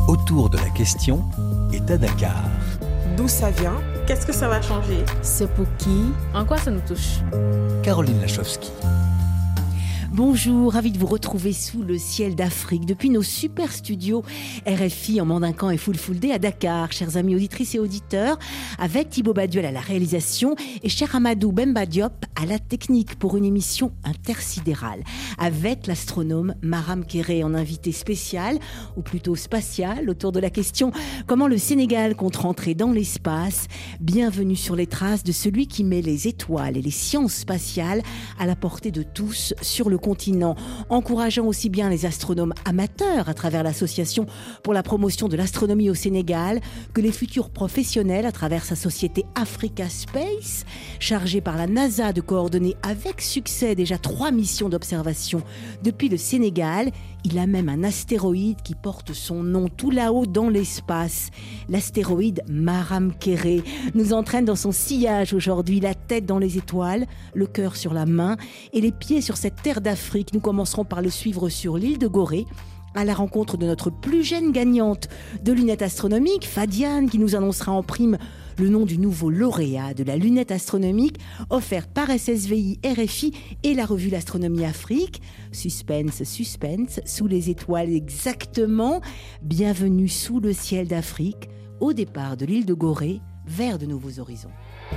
Autour de la question est à Dakar. D'où ça vient? Qu'est-ce que ça va changer? C'est pour qui? En quoi ça nous touche? Caroline Lachowski. Bonjour, ravi de vous retrouver sous le ciel d'Afrique depuis nos super studios RFI en Mandincan et Full Day à Dakar, chers amis auditrices et auditeurs, avec Thibaut Baduel à la réalisation et cher Amadou Bemba Diop à la technique pour une émission intersidérale avec l'astronome Maram Kéré en invité spécial, ou plutôt spatial, autour de la question comment le Sénégal compte rentrer dans l'espace. Bienvenue sur les traces de celui qui met les étoiles et les sciences spatiales à la portée de tous sur le continent, encourageant aussi bien les astronomes amateurs à travers l'association pour la promotion de l'astronomie au Sénégal que les futurs professionnels à travers sa société Africa Space, chargée par la NASA de coordonner avec succès déjà 3 missions d'observation depuis le Sénégal. Il a même un astéroïde qui porte son nom tout là-haut dans l'espace. L'astéroïde Maram Kéré nous entraîne dans son sillage aujourd'hui, la tête dans les étoiles, le cœur sur la main et les pieds sur cette terre d'Afrique. Nous commencerons par le suivre sur l'île de Gorée, à la rencontre de notre plus jeune gagnante de lunettes astronomiques, Fadiane, qui nous annoncera en prime le nom du nouveau lauréat de la lunette astronomique offerte par SSVI, RFI et la revue L'Astronomie Afrique. Suspense, sous les étoiles exactement. Bienvenue sous le ciel d'Afrique, au départ de l'île de Gorée, vers de nouveaux horizons.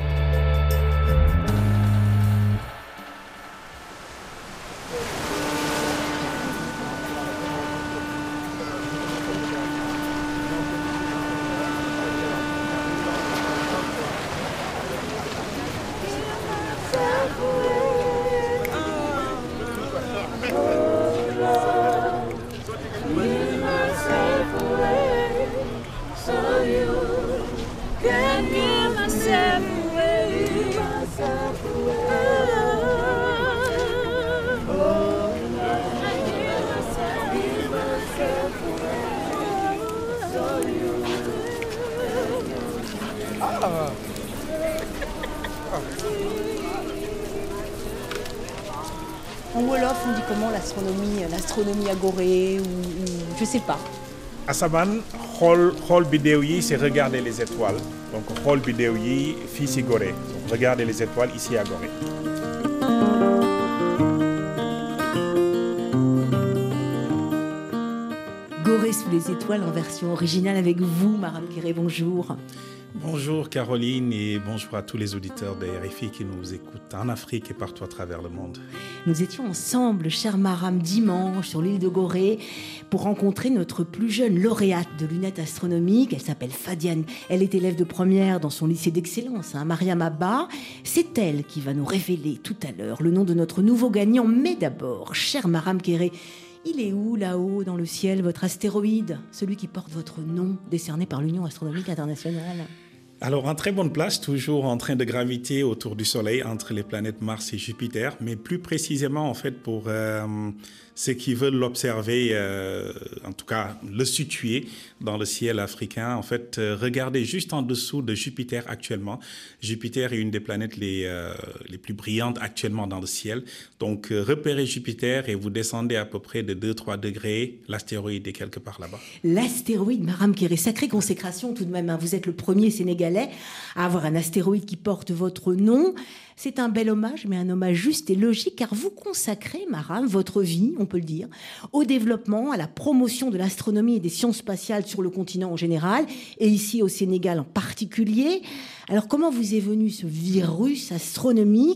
En Wolof, on dit comment l'astronomie à Gorée ou je sais pas. Asamaan xool bidéew yi c'est regarder les étoiles. Donc xool bidéew yi fii si Gorée. Donc regarder les étoiles ici à Gorée. Gorée sous les étoiles en version originale avec vous, Maram Kéré, bonjour. Bonjour Caroline et bonjour à tous les auditeurs de RFI qui nous écoutent en Afrique et partout à travers le monde. Nous étions ensemble, cher Maram, dimanche sur l'île de Gorée pour rencontrer notre plus jeune lauréate de lunettes astronomiques. Elle s'appelle Fadiane. Elle est élève de première dans son lycée d'excellence, Mariam Abba. C'est elle qui va nous révéler tout à l'heure le nom de notre nouveau gagnant. Mais d'abord, cher Maram Kéré, il est où, là-haut, dans le ciel, votre astéroïde, celui qui porte votre nom, décerné par l'Union astronomique internationale? Alors, en très bonne place, toujours en train de graviter autour du Soleil, entre les planètes Mars et Jupiter, mais plus précisément, en fait, pour ceux qui veulent l'observer, en tout cas, le situer dans le ciel africain. En fait, regardez juste en dessous de Jupiter actuellement. Jupiter est une des planètes les plus brillantes actuellement dans le ciel. Donc, repérez Jupiter et vous descendez à peu près de 2-3 degrés. L'astéroïde est quelque part là-bas. L'astéroïde Maram Kéré, sacrée consécration tout de même. Vous êtes le premier Sénégalais à avoir un astéroïde qui porte votre nom. C'est un bel hommage, mais un hommage juste et logique, car vous consacrez, Maram, votre vie, on peut le dire, au développement, à la promotion de l'astronomie et des sciences spatiales sur le continent en général, et ici au Sénégal en particulier. Alors, comment vous est venu ce virus astronomique ?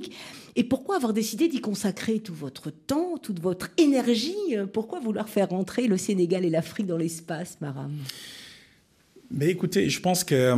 Et pourquoi avoir décidé d'y consacrer tout votre temps, toute votre énergie ? Pourquoi vouloir faire rentrer le Sénégal et l'Afrique dans l'espace, Maram ? Mais écoutez, je pense que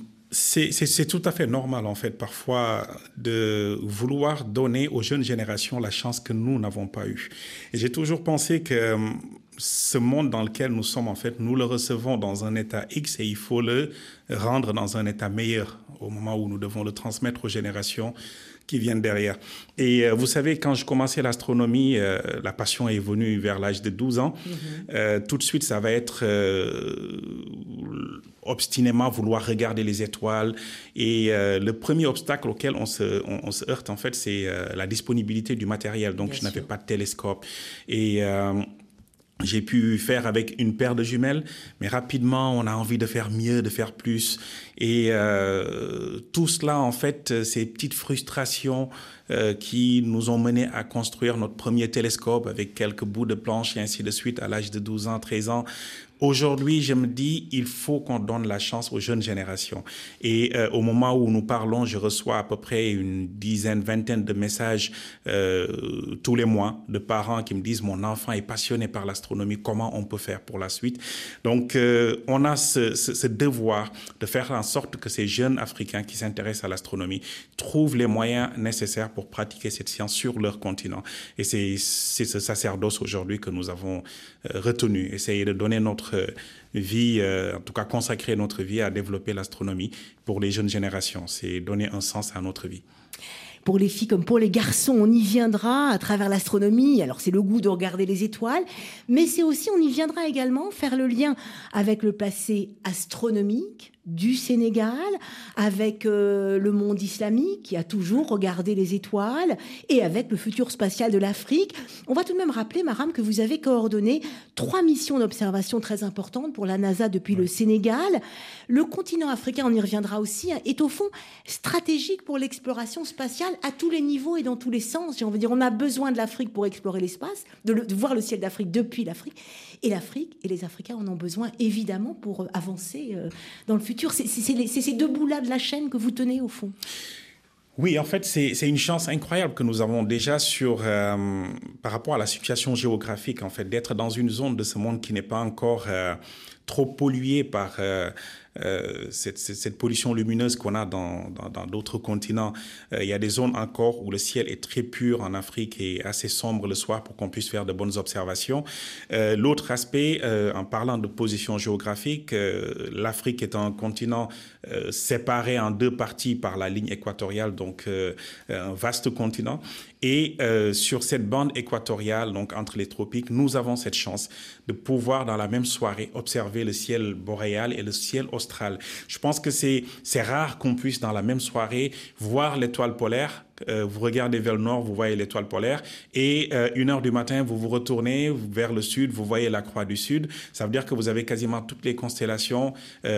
c'est tout à fait normal, en fait, parfois, de vouloir donner aux jeunes générations la chance que nous n'avons pas eue. Et j'ai toujours pensé que ce monde dans lequel nous sommes, en fait, nous le recevons dans un état X et il faut le rendre dans un état meilleur au moment où nous devons le transmettre aux générations qui viennent derrière. Et vous savez, quand je commençais l'astronomie, la passion est venue vers l'âge de 12 ans. Tout de suite, ça va être obstinément vouloir regarder les étoiles. Et le premier obstacle auquel on se heurte, en fait, c'est la disponibilité du matériel. Donc, je n'avais pas de télescope. Et j'ai pu faire avec une paire de jumelles, mais rapidement, on a envie de faire mieux, de faire plus. Et tout cela, en fait, ces petites frustrations qui nous ont menés à construire notre premier télescope avec quelques bouts de planche et ainsi de suite à l'âge de 12 ans, 13 ans. Aujourd'hui, je me dis, il faut qu'on donne la chance aux jeunes générations. Et au moment où nous parlons, je reçois à peu près une dizaine, vingtaine de messages tous les mois de parents qui me disent « Mon enfant est passionné par l'astronomie, comment on peut faire pour la suite ?» Donc, on a ce devoir de faire en sorte que ces jeunes Africains qui s'intéressent à l'astronomie trouvent les moyens nécessaires pour pratiquer cette science sur leur continent. Et c'est ce sacerdoce aujourd'hui que nous avons retenu. Essayer de donner notre vie, en tout cas consacrer notre vie à développer l'astronomie pour les jeunes générations. C'est donner un sens à notre vie. Pour les filles comme pour les garçons, on y viendra à travers l'astronomie. Alors, c'est le goût de regarder les étoiles, mais c'est aussi, on y viendra également faire le lien avec le passé astronomique du Sénégal, avec le monde islamique qui a toujours regardé les étoiles et avec le futur spatial de l'Afrique. On va tout de même rappeler, Maram, que vous avez coordonné 3 missions d'observation très importantes pour la NASA depuis le Sénégal. Le continent africain, on y reviendra aussi, est au fond stratégique pour l'exploration spatiale à tous les niveaux et dans tous les sens. J'ai envie de dire, on a besoin de l'Afrique pour explorer l'espace, de voir le ciel d'Afrique depuis l'Afrique. Et l'Afrique et les Africains en ont besoin évidemment pour avancer dans le futur. C'est ces deux bouts-là de la chaîne que vous tenez au fond. Oui, en fait, c'est une chance incroyable que nous avons déjà par rapport à la situation géographique, en fait, d'être dans une zone de ce monde qui n'est pas encore trop polluée par cette pollution lumineuse qu'on a dans d'autres continents. Il y a des zones encore où le ciel est très pur en Afrique et assez sombre le soir pour qu'on puisse faire de bonnes observations. L'autre aspect, en parlant de position géographique, l'Afrique est un continent séparé en 2 parties par la ligne équatoriale, donc un vaste continent. Et sur cette bande équatoriale, donc entre les tropiques, nous avons cette chance de pouvoir dans la même soirée observer le ciel boréal et le ciel austral. Je pense que c'est rare qu'on puisse dans la même soirée voir l'étoile polaire. Vous regardez vers le nord, vous voyez l'étoile polaire et 1h du matin, vous vous retournez vers le sud, vous voyez la croix du sud. Ça veut dire que vous avez quasiment toutes les constellations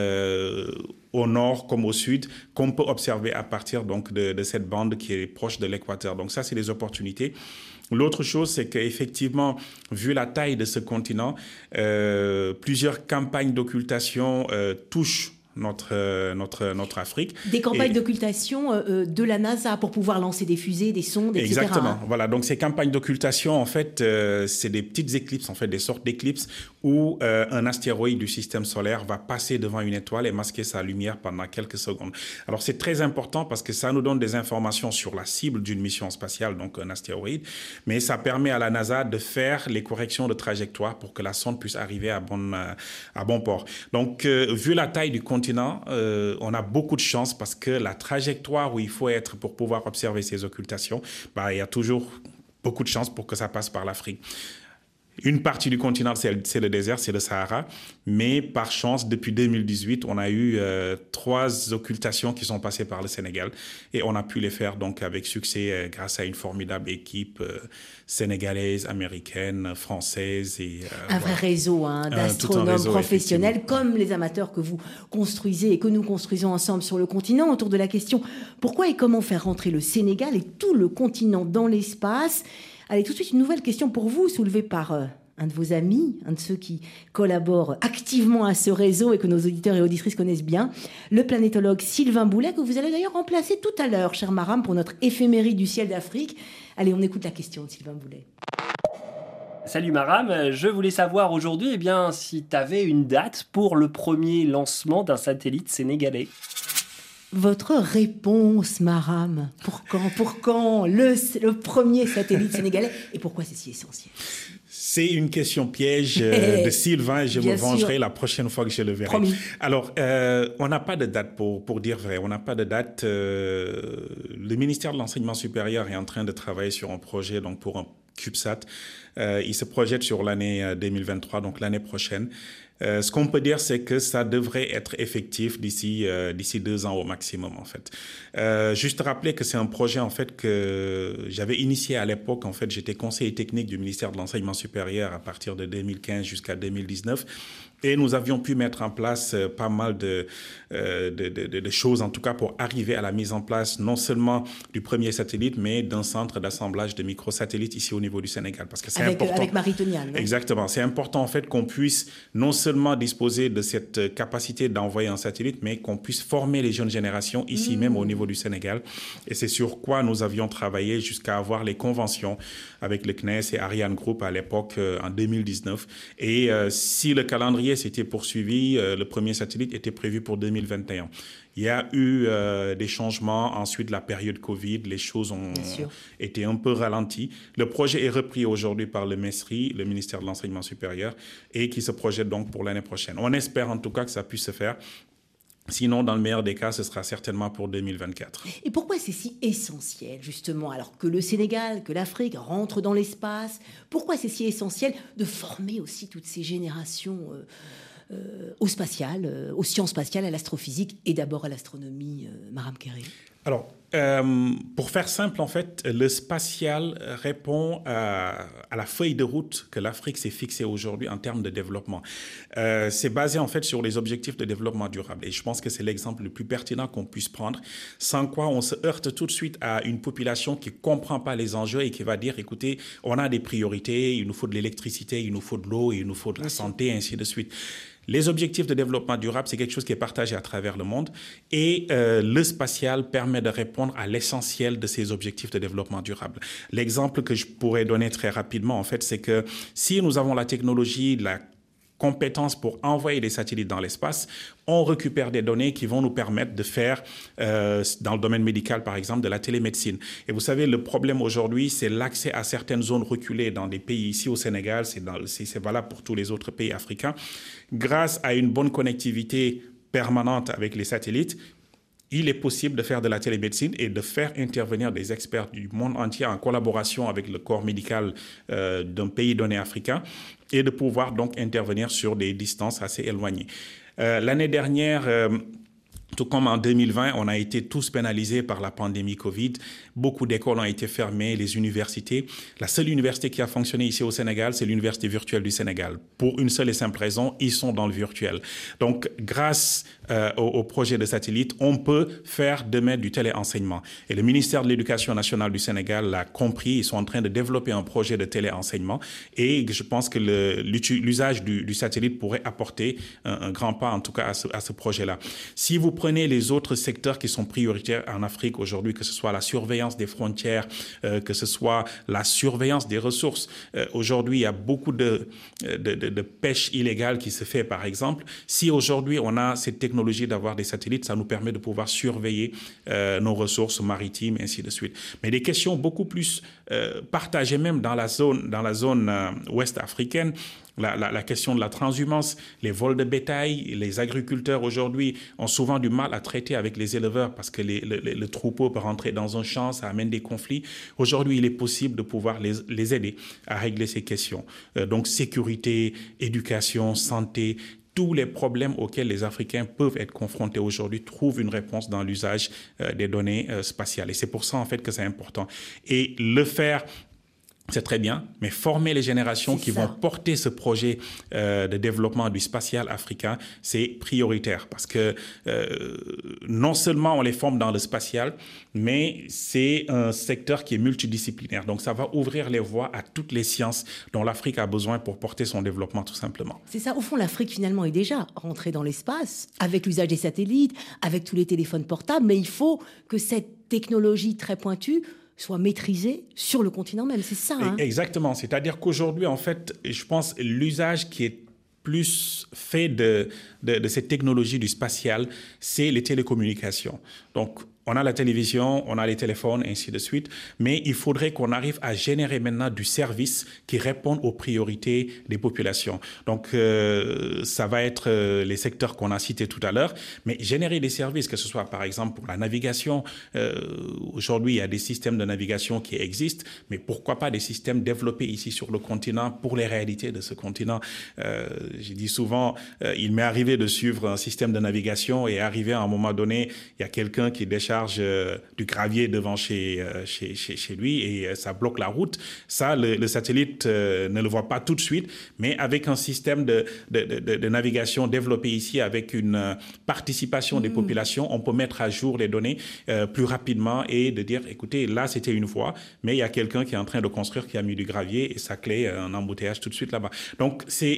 au nord comme au sud qu'on peut observer à partir donc de cette bande qui est proche de l'équateur. Donc ça, c'est des opportunités. L'autre chose, c'est qu'effectivement, vu la taille de ce continent, plusieurs campagnes d'occultation touchent notre Afrique. Des campagnes d'occultation de la NASA pour pouvoir lancer des fusées, des sondes, etc. Exactement. Voilà. Donc, ces campagnes d'occultation, en fait, c'est des petites éclipses, en fait, des sortes d'éclipses où un astéroïde du système solaire va passer devant une étoile et masquer sa lumière pendant quelques secondes. Alors, c'est très important parce que ça nous donne des informations sur la cible d'une mission spatiale, donc un astéroïde, mais ça permet à la NASA de faire les corrections de trajectoire pour que la sonde puisse arriver à bon port. Donc, vu la taille du continent, on a beaucoup de chance parce que la trajectoire où il faut être pour pouvoir observer ces occultations, il y a toujours beaucoup de chance pour que ça passe par l'Afrique. Une partie du continent, c'est le désert, c'est le Sahara. Mais par chance, depuis 2018, on a eu 3 occultations qui sont passées par le Sénégal. Et on a pu les faire donc avec succès grâce à une formidable équipe sénégalaise, américaine, française. Et, un vrai réseau d'astronomes professionnels comme les amateurs que vous construisez et que nous construisons ensemble sur le continent autour de la question pourquoi et comment faire rentrer le Sénégal et tout le continent dans l'espace. Allez, tout de suite, une nouvelle question pour vous, soulevée par un de vos amis, un de ceux qui collaborent activement à ce réseau et que nos auditeurs et auditrices connaissent bien, le planétologue Sylvain Boulet, que vous allez d'ailleurs remplacer tout à l'heure, cher Maram, pour notre éphéméride du ciel d'Afrique. Allez, on écoute la question de Sylvain Boulet. Salut Maram, je voulais savoir aujourd'hui si tu avais une date pour le premier lancement d'un satellite sénégalais. Votre réponse, Maram, pour quand le premier satellite sénégalais et pourquoi c'est si essentiel? C'est une question piège de Sylvain et je me vengerai la prochaine fois que je le verrai. Promis. Alors, on n'a pas de date pour dire vrai. On n'a pas de date. Le ministère de l'Enseignement supérieur est en train de travailler sur un projet donc pour un CubeSat Il se projette sur l'année 2023, donc l'année prochaine. Ce qu'on peut dire, c'est que ça devrait être effectif d'ici 2 ans au maximum, en fait. Juste rappeler que c'est un projet, en fait, que j'avais initié à l'époque. En fait, j'étais conseiller technique du ministère de l'Enseignement supérieur à partir de 2015 jusqu'à 2019. Et nous avions pu mettre en place pas mal de choses, en tout cas pour arriver à la mise en place non seulement du premier satellite, mais d'un centre d'assemblage de microsatellites ici au niveau du Sénégal. Parce que c'est important. Avec Marie-Toniane. Exactement. C'est important en fait qu'on puisse non seulement disposer de cette capacité d'envoyer un satellite, mais qu'on puisse former les jeunes générations ici même au niveau du Sénégal. Et c'est sur quoi nous avions travaillé jusqu'à avoir les conventions avec le CNES et Ariane Group à l'époque en 2019. Et si le calendrier s'était poursuivi, le premier satellite était prévu pour 2021. Il y a eu des changements. Ensuite, la période Covid, les choses ont été un peu ralenties. Le projet est repris aujourd'hui par le MESRI, le ministère de l'Enseignement supérieur, et qui se projette donc pour l'année prochaine. On espère en tout cas que ça puisse se faire. Sinon, dans le meilleur des cas, ce sera certainement pour 2024. Et pourquoi c'est si essentiel, justement, alors que le Sénégal, que l'Afrique rentrent dans l'espace, pourquoi c'est si essentiel de former aussi toutes ces générations au spatial, aux sciences spatiales, à l'astrophysique et d'abord à l'astronomie, Maram Kéré? Alors, pour faire simple, en fait, le spatial répond à la feuille de route que l'Afrique s'est fixée aujourd'hui en termes de développement. C'est basé, en fait, sur les objectifs de développement durable. Et je pense que c'est l'exemple le plus pertinent qu'on puisse prendre, sans quoi on se heurte tout de suite à une population qui ne comprend pas les enjeux et qui va dire, écoutez, on a des priorités, il nous faut de l'électricité, il nous faut de l'eau, il nous faut de la santé, et ainsi de suite. Les objectifs de développement durable, c'est quelque chose qui est partagé à travers le monde et le spatial permet de répondre à l'essentiel de ces objectifs de développement durable. L'exemple que je pourrais donner très rapidement, en fait, c'est que si nous avons la technologie, la compétences pour envoyer des satellites dans l'espace, on récupère des données qui vont nous permettre de faire, dans le domaine médical par exemple, de la télémédecine. Et vous savez, le problème aujourd'hui, c'est l'accès à certaines zones reculées dans des pays ici au Sénégal, c'est valable pour tous les autres pays africains. Grâce à une bonne connectivité permanente avec les satellites, il est possible de faire de la télémédecine et de faire intervenir des experts du monde entier en collaboration avec le corps médical d'un pays donné africain et de pouvoir donc intervenir sur des distances assez éloignées. L'année dernière, tout comme en 2020, on a été tous pénalisés par la pandémie Covid. Beaucoup d'écoles ont été fermées, les universités. La seule université qui a fonctionné ici au Sénégal, c'est l'Université virtuelle du Sénégal. Pour une seule et simple raison, ils sont dans le virtuel. Donc, grâce au projet de satellite, on peut faire demain du téléenseignement. Et le ministère de l'Éducation nationale du Sénégal l'a compris. Ils sont en train de développer un projet de téléenseignement. Et je pense que l'usage du satellite pourrait apporter un grand pas, en tout cas, à ce projet-là. Si vous prenez les autres secteurs qui sont prioritaires en Afrique aujourd'hui, que ce soit la surveillance des frontières, que ce soit la surveillance des ressources. Aujourd'hui, il y a beaucoup de pêche illégale qui se fait, par exemple. Si aujourd'hui, on a cette technologie d'avoir des satellites, ça nous permet de pouvoir surveiller nos ressources maritimes, et ainsi de suite. Mais des questions beaucoup plus partagées même dans la zone ouest africaine. La question de la transhumance, les vols de bétail, les agriculteurs aujourd'hui ont souvent du mal à traiter avec les éleveurs parce que le troupeau peut rentrer dans un champ, ça amène des conflits. Aujourd'hui, il est possible de pouvoir les aider à régler ces questions. Donc sécurité, éducation, santé, tous les problèmes auxquels les Africains peuvent être confrontés aujourd'hui trouvent une réponse dans l'usage des données spatiales. Et c'est pour ça en fait que c'est important. Et le faire, c'est très bien, mais former les générations qui vont porter ce projet de développement du spatial africain, c'est prioritaire parce que non seulement on les forme dans le spatial, mais c'est un secteur qui est multidisciplinaire. Donc ça va ouvrir les voies à toutes les sciences dont l'Afrique a besoin pour porter son développement tout simplement. C'est ça, au fond l'Afrique finalement est déjà rentrée dans l'espace avec l'usage des satellites, avec tous les téléphones portables, mais il faut que cette technologie très pointue soit maîtrisé sur le continent même, c'est ça. Hein? Exactement, c'est-à-dire qu'aujourd'hui, en fait, je pense l'usage qui est plus fait de cette technologie du spatial, c'est les télécommunications. Donc, On a la télévision, on a les téléphones, ainsi de suite, mais il faudrait qu'on arrive à générer maintenant du service qui réponde aux priorités des populations. Donc, ça va être les secteurs qu'on a cités tout à l'heure, mais générer des services, que ce soit par exemple pour la navigation. Aujourd'hui, il y a des systèmes de navigation qui existent, mais pourquoi pas des systèmes développés ici sur le continent pour les réalités de ce continent. J'ai dit souvent, il m'est arrivé de suivre un système de navigation et arrivé à un moment donné, il y a quelqu'un qui décharge du gravier devant chez lui et ça bloque la route. Ça, le satellite ne le voit pas tout de suite, mais avec un système de navigation développé ici, avec une participation des populations, on peut mettre à jour les données plus rapidement et de dire, écoutez, là, c'était une voie, mais il y a quelqu'un qui est en train de construire, qui a mis du gravier et ça crée un embouteillage tout de suite là-bas. Donc, c'est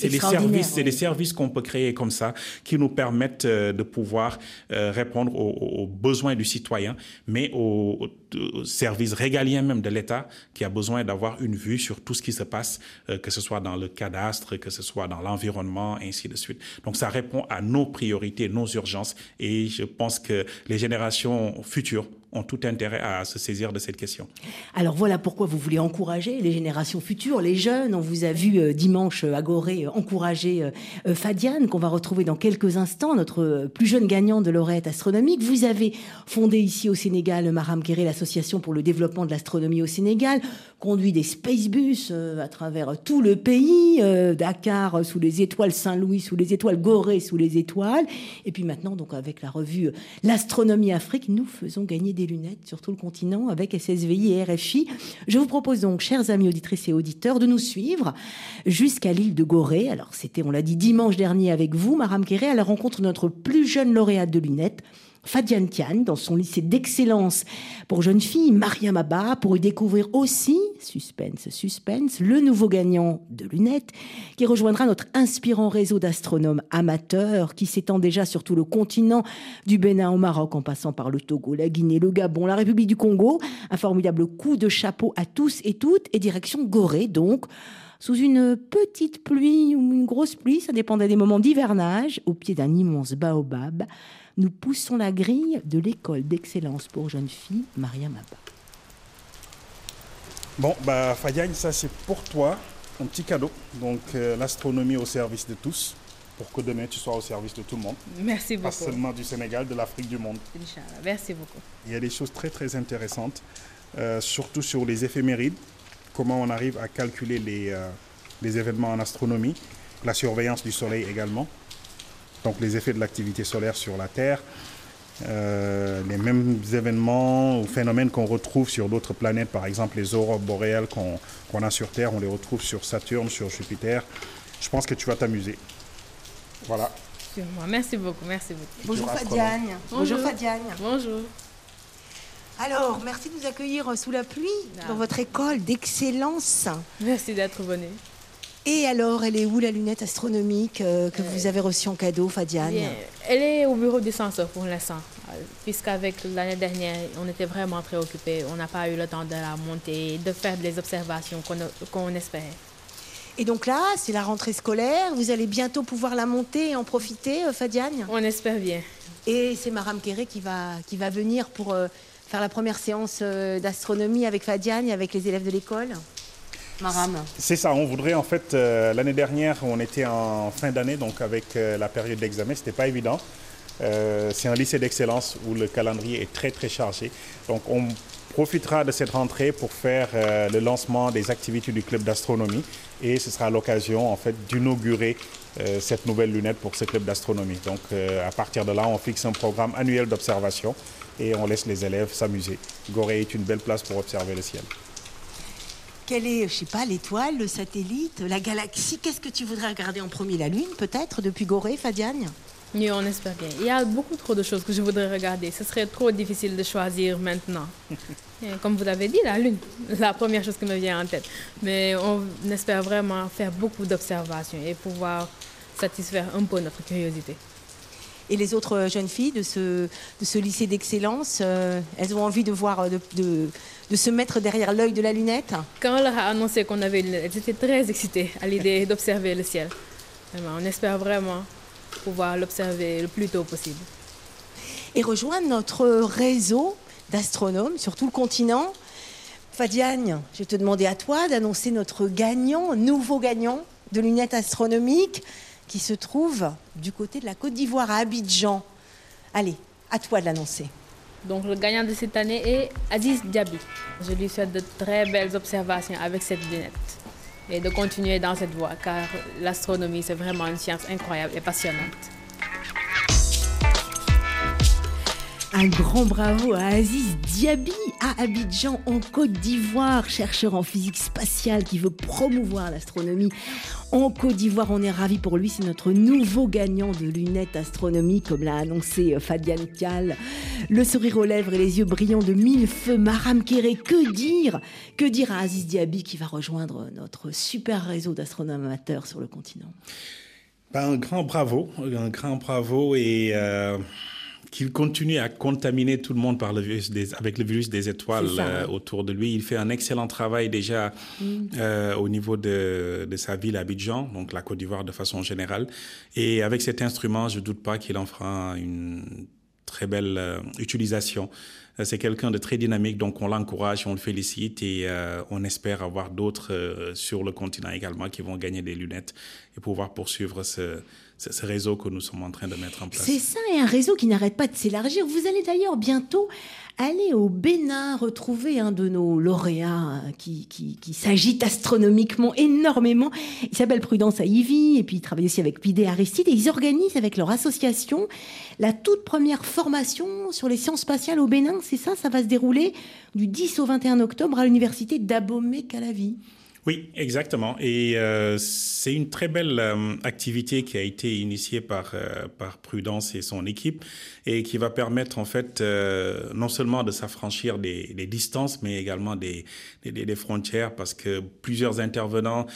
des services qu'on peut créer comme ça qui nous permettent de pouvoir répondre aux besoins du citoyen, mais au service régalien même de l'État qui a besoin d'avoir une vue sur tout ce qui se passe, que ce soit dans le cadastre, que ce soit dans l'environnement, ainsi de suite. Donc ça répond à nos priorités, nos urgences, et je pense que les générations futures ont tout intérêt à se saisir de cette question. Alors voilà pourquoi vous voulez encourager les générations futures, les jeunes. On vous a vu dimanche à Gorée encourager Fadiane, qu'on va retrouver dans quelques instants, notre plus jeune gagnant de lauréate astronomique. Vous avez fondé ici au Sénégal, Maram Kéré, l'association pour le développement de l'astronomie au Sénégal, conduit des Spacebus à travers tout le pays, Dakar sous les étoiles, Saint-Louis sous les étoiles, Gorée sous les étoiles. Et puis maintenant, donc avec la revue L'Astronomie Afrique, nous faisons gagner des lunettes sur tout le continent avec SSVI et RFI. Je vous propose donc, chers amis auditrices et auditeurs, de nous suivre jusqu'à l'île de Gorée. Alors, c'était, on l'a dit, dimanche dernier avec vous, Maram Kéré, à la rencontre de notre plus jeune lauréate de lunettes, Fadiane Tian, dans son lycée d'excellence pour jeunes filles, Mariam Abba, pour y découvrir aussi, suspense, le nouveau gagnant de lunettes, qui rejoindra notre inspirant réseau d'astronomes amateurs, qui s'étend déjà sur tout le continent, du Bénin au Maroc, en passant par le Togo, la Guinée, le Gabon, la République du Congo. Un formidable coup de chapeau à tous et toutes, et direction Gorée, donc, sous une petite pluie ou une grosse pluie, ça dépendait des moments d'hivernage, au pied d'un immense baobab. Nous poussons la grille de l'école d'excellence pour jeunes filles, Mariam Abba. Bon, Fadiane, ça c'est pour toi, un petit cadeau. Donc l'astronomie au service de tous, pour que demain tu sois au service de tout le monde. Merci beaucoup. Pas seulement du Sénégal, de l'Afrique, du monde. Inch'Allah. Merci beaucoup. Il y a des choses très très intéressantes, surtout sur les éphémérides, comment on arrive à calculer les événements en astronomie, la surveillance du soleil également. Donc les effets de l'activité solaire sur la Terre, les mêmes événements ou phénomènes qu'on retrouve sur d'autres planètes, par exemple les aurores boréales qu'on a sur Terre, on les retrouve sur Saturne, sur Jupiter. Je pense que tu vas t'amuser. Voilà. Sûrement. Merci beaucoup, merci beaucoup. Bonjour Fadiane. Bonjour Fadiane. Bonjour. Alors, merci de nous accueillir sous la pluie dans votre école d'excellence. Merci d'être venue. Et alors, elle est où la lunette astronomique que vous avez reçue en cadeau, Fadiane? Bien, elle est au bureau du censeur pour l'instant, puisqu'avec l'année dernière, on était vraiment très occupés. On n'a pas eu le temps de la monter, de faire des observations qu'on espérait. Et donc là, c'est la rentrée scolaire. Vous allez bientôt pouvoir la monter et en profiter, Fadiane? On espère bien. Et c'est Maram Kéré qui va venir pour faire la première séance d'astronomie avec Fadiane et avec les élèves de l'école? Maram. C'est ça, on voudrait en fait, l'année dernière, on était en fin d'année, donc avec la période d'examen, c'était pas évident. C'est un lycée d'excellence où le calendrier est très très chargé. Donc on profitera de cette rentrée pour faire le lancement des activités du club d'astronomie et ce sera l'occasion en fait d'inaugurer cette nouvelle lunette pour ce club d'astronomie. Donc à partir de là, on fixe un programme annuel d'observation et on laisse les élèves s'amuser. Gorée est une belle place pour observer le ciel. Quelle est, je sais pas, l'étoile, le satellite, la galaxie? Qu'est-ce que tu voudrais regarder en premier? La Lune, peut-être, depuis Gorée, Fadiane? Oui, on espère bien. Il y a beaucoup trop de choses que je voudrais regarder. Ce serait trop difficile de choisir maintenant. Comme vous l'avez dit, la Lune, la première chose qui me vient en tête. Mais on espère vraiment faire beaucoup d'observations et pouvoir satisfaire un peu notre curiosité. Et les autres jeunes filles de ce lycée d'excellence, elles ont envie de voir, de se mettre derrière l'œil de la lunette? Quand on leur a annoncé qu'on avait une lunette, elles étaient très excitées à l'idée d'observer le ciel. Vraiment, on espère vraiment pouvoir l'observer le plus tôt possible. et rejoindre notre réseau d'astronomes sur tout le continent. Fadiane, je vais te demander à toi d'annoncer notre nouveau gagnant de lunettes astronomiques qui se trouve du côté de la Côte d'Ivoire, à Abidjan. Allez, à toi de l'annoncer. Donc le gagnant de cette année est Aziz Diaby. Je lui souhaite de très belles observations avec cette lunette et de continuer dans cette voie car l'astronomie c'est vraiment une science incroyable et passionnante. Un grand bravo à Aziz Diaby à Abidjan en Côte d'Ivoire, chercheur en physique spatiale qui veut promouvoir l'astronomie en Côte d'Ivoire. On est ravis pour lui, c'est notre nouveau gagnant de lunettes astronomiques comme l'a annoncé Fadiane Thial. Le sourire aux lèvres et les yeux brillants de mille feux, Maram Kéré, que dire à Aziz Diaby qui va rejoindre notre super réseau d'astronomes amateurs sur le continent? Un grand bravo et... qu'il continue à contaminer tout le monde avec le virus des étoiles autour de lui. Il fait un excellent travail déjà au niveau de sa ville Abidjan, donc la Côte d'Ivoire de façon générale. Et avec cet instrument, je ne doute pas qu'il en fera une très belle utilisation. C'est quelqu'un de très dynamique, donc on l'encourage, on le félicite et on espère avoir d'autres sur le continent également qui vont gagner des lunettes et pouvoir poursuivre ce réseau que nous sommes en train de mettre en place. C'est ça, et un réseau qui n'arrête pas de s'élargir. Vous allez d'ailleurs bientôt aller au Bénin retrouver un de nos lauréats qui s'agite astronomiquement énormément. Il s'appelle Prudence Aïvi et puis il travaille aussi avec Pidé Aristide et ils organisent avec leur association la toute première formation sur les sciences spatiales au Bénin. C'est ça, ça va se dérouler du 10 au 21 octobre à l'université d'Abomey-Calavi. Oui, exactement. Et c'est une très belle activité qui a été initiée par Prudence et son équipe et qui va permettre en fait non seulement de s'affranchir des distances, mais également des frontières parce que plusieurs intervenants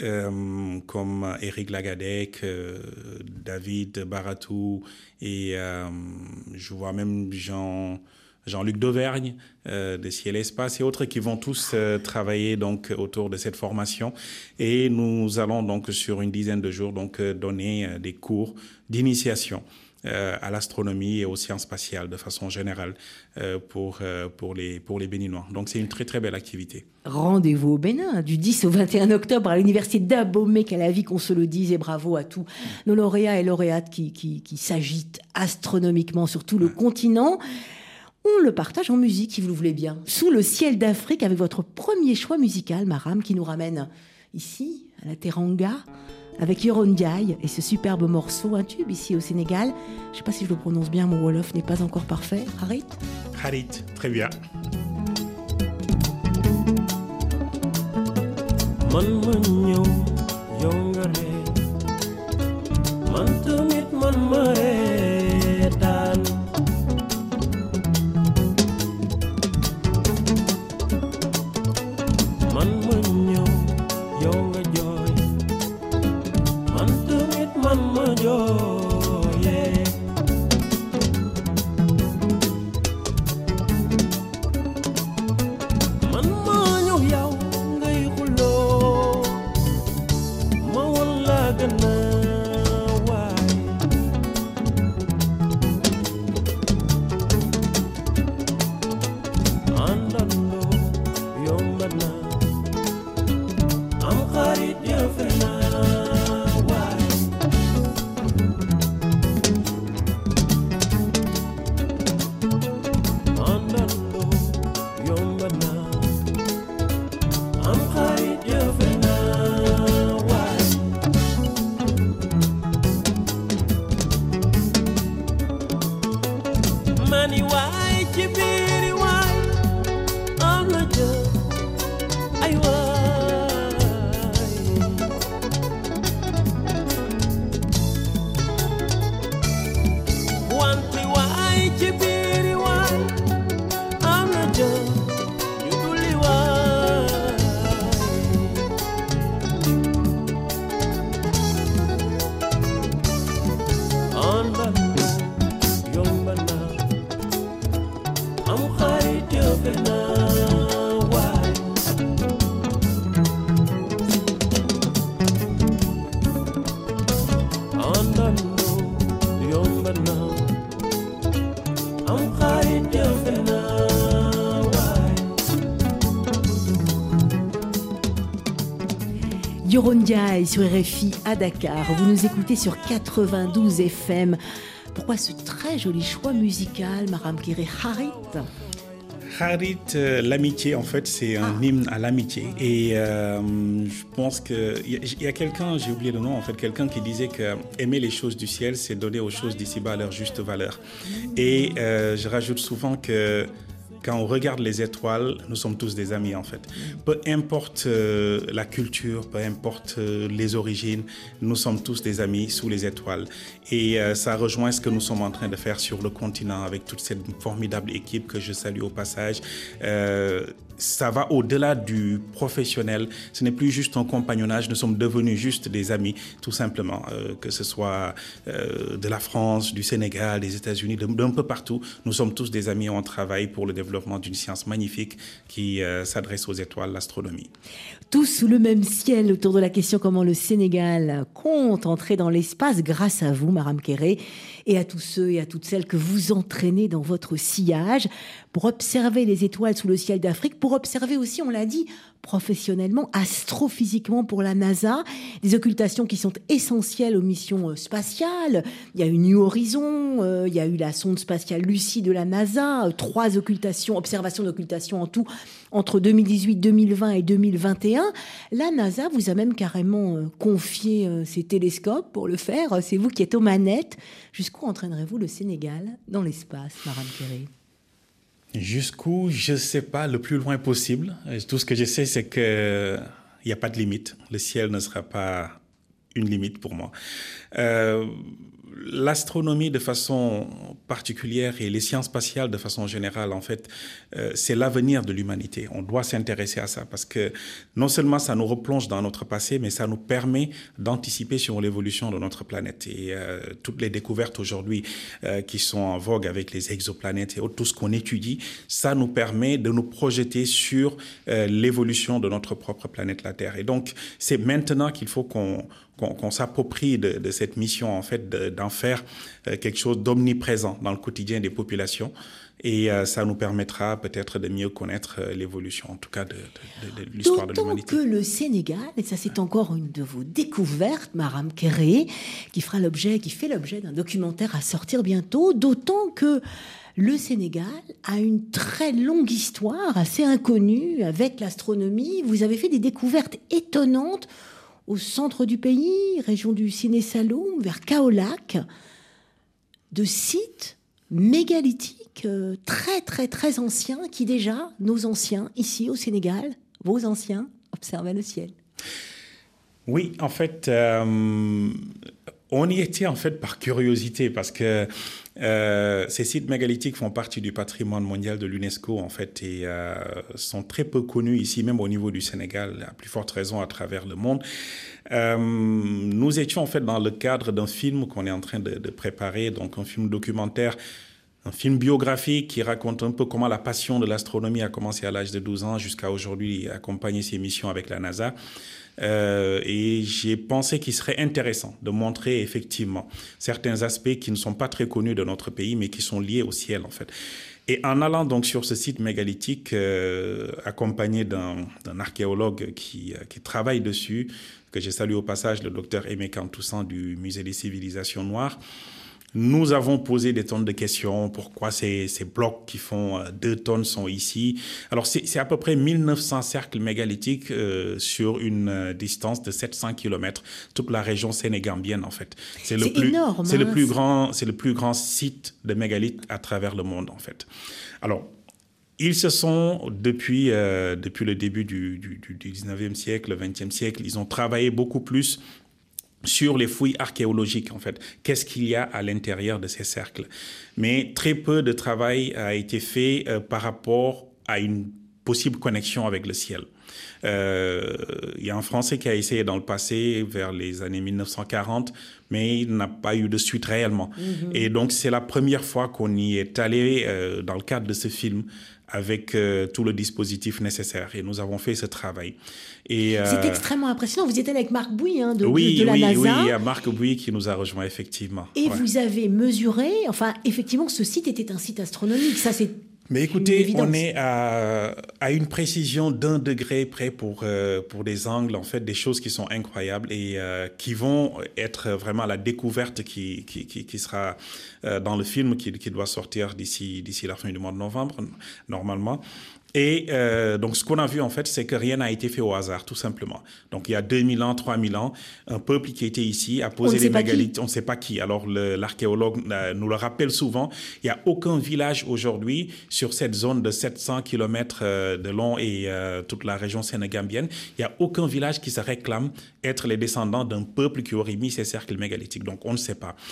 comme Éric Lagadec, David Baratou et je vois même Jean-Luc Dauvergne de Ciel et Espace et autres qui vont tous travailler donc autour de cette formation et nous allons donc sur une dizaine de jours donc donner des cours d'initiation à l'astronomie et aux sciences spatiales de façon générale pour les Béninois. Donc c'est une très très belle activité. Rendez-vous au Bénin du 10 au 21 octobre à l'université d'Abomey-Calavi, qu'on se le dise, et bravo à tous nos lauréats et lauréates qui s'agitent astronomiquement sur tout le continent. On le partage en musique, si vous le voulez bien. Sous le ciel d'Afrique, avec votre premier choix musical, Maram, qui nous ramène ici, à la Teranga, avec Yoron Ndiaye et ce superbe morceau, un tube ici au Sénégal. Je ne sais pas si je le prononce bien, mon Wolof n'est pas encore parfait. Harit? Harit, très bien. Yoro Ndiaye sur RFI à Dakar. Vous nous écoutez sur 92 FM. Pourquoi ce très joli choix musical, Maram Kéré Harit? Harit, l'amitié, en fait, c'est un hymne à l'amitié. Et je pense qu'il y a quelqu'un, j'ai oublié le nom, en fait, quelqu'un qui disait que aimer les choses du ciel, c'est donner aux choses d'ici-bas leur juste valeur. Et je rajoute souvent que quand on regarde les étoiles, nous sommes tous des amis, en fait. Peu importe la culture, peu importe les origines, nous sommes tous des amis sous les étoiles. Et ça rejoint ce que nous sommes en train de faire sur le continent avec toute cette formidable équipe que je salue au passage. Ça va au-delà du professionnel. Ce n'est plus juste un compagnonnage. Nous sommes devenus juste des amis, tout simplement. Que ce soit de la France, du Sénégal, des États-Unis, d'un peu partout. Nous sommes tous des amis. On travaille pour le développement d'une science magnifique qui s'adresse aux étoiles, l'astronomie. Tous sous le même ciel autour de la question comment le Sénégal compte entrer dans l'espace grâce à vous, Maram Kéré, et à tous ceux et à toutes celles que vous entraînez dans votre sillage pour observer les étoiles sous le ciel d'Afrique, pour observer aussi, on l'a dit, professionnellement, astrophysiquement pour la NASA, des occultations qui sont essentielles aux missions spatiales. Il y a eu New Horizon, il y a eu la sonde spatiale Lucie de la NASA, 3 observations d'occultation en tout entre 2018, 2020 et 2021. La NASA vous a même carrément confié ses télescopes pour le faire. C'est vous qui êtes aux manettes. Jusqu'où entraînerez-vous le Sénégal dans l'espace, Maram Kéré? Jusqu'où, je ne sais pas, le plus loin possible. Tout ce que je sais, c'est qu'il n'y a pas de limite. Le ciel ne sera pas une limite pour moi. L'astronomie de façon particulière et les sciences spatiales de façon générale, en fait, c'est l'avenir de l'humanité. On doit s'intéresser à ça parce que non seulement ça nous replonge dans notre passé, mais ça nous permet d'anticiper sur l'évolution de notre planète. Et toutes les découvertes aujourd'hui qui sont en vogue avec les exoplanètes et autres, tout ce qu'on étudie, ça nous permet de nous projeter sur l'évolution de notre propre planète, la Terre. Et donc, c'est maintenant qu'il faut qu'on s'approprie de cette mission, en fait, d'en faire quelque chose d'omniprésent dans le quotidien des populations. Et ça nous permettra peut-être de mieux connaître l'évolution, en tout cas, de l'histoire de l'humanité. D'autant que le Sénégal, et ça c'est encore une de vos découvertes, Maram Kéré, qui fait l'objet d'un documentaire à sortir bientôt, d'autant que le Sénégal a une très longue histoire, assez inconnue, avec l'astronomie. Vous avez fait des découvertes étonnantes au centre du pays, région du Siné Saloum, vers Kaolack, de sites mégalithiques très, très, très anciens qui déjà, nos anciens, ici au Sénégal, vos anciens, observaient le ciel. Oui, en fait, on y était en fait par curiosité parce que ces sites mégalithiques font partie du patrimoine mondial de l'UNESCO en fait et sont très peu connus ici, même au niveau du Sénégal, à plus forte raison à travers le monde. Nous étions en fait dans le cadre d'un film qu'on est en train de préparer, donc un film documentaire, un film biographique qui raconte un peu comment la passion de l'astronomie a commencé à l'âge de 12 ans jusqu'à aujourd'hui, accompagner ses missions avec la NASA. Et j'ai pensé qu'il serait intéressant de montrer effectivement certains aspects qui ne sont pas très connus de notre pays, mais qui sont liés au ciel en fait. Et en allant donc sur ce site mégalithique, accompagné d'un archéologue qui travaille dessus, que j'ai salué au passage, le docteur Aimé Cantoussan du Musée des civilisations noires, nous avons posé des tonnes de questions. Pourquoi ces blocs qui font 2 tonnes sont ici? Alors, c'est à peu près 1900 cercles mégalithiques sur une distance de 700 km. Toute la région sénégambienne, en fait. C'est énorme. C'est le plus grand site de mégalithes à travers le monde, en fait. Alors, ils se sont, depuis le début du 19e siècle, le 20e siècle, ils ont travaillé beaucoup plus sur les fouilles archéologiques, en fait. Qu'est-ce qu'il y a à l'intérieur de ces cercles? Mais très peu de travail a été fait par rapport à une possible connexion avec le ciel. Il y a un Français qui a essayé dans le passé, vers les années 1940, mais il n'a pas eu de suite réellement. Et donc, c'est la première fois qu'on y est allé dans le cadre de ce film avec tout le dispositif nécessaire. Et nous avons fait ce travail. C'est extrêmement impressionnant. Vous êtes allé avec Marc Bouy de la NASA. Oui, il y a Marc Bouy qui nous a rejoints, effectivement. Et vous avez mesuré, enfin, effectivement, ce site était un site astronomique. Ça, c'est Mais écoutez, on est à une précision d'1 degré près pour des angles, en fait, des choses qui sont incroyables et qui vont être vraiment la découverte qui sera dans le film qui doit sortir d'ici la fin du mois de novembre, normalement. Et donc, ce qu'on a vu, en fait, c'est que rien n'a été fait au hasard, tout simplement. Donc, il y a 2000 ans, 3000 ans, un peuple qui était ici a posé des mégalithes. On ne sait pas qui. Alors, l'archéologue nous le rappelle souvent. Il n'y a aucun village aujourd'hui sur cette zone de 700 km de long et toute la région sénégambienne. Il n'y a aucun village qui se réclame être les descendants d'un peuple qui aurait mis ces cercles mégalithiques. Donc, on ne sait pas.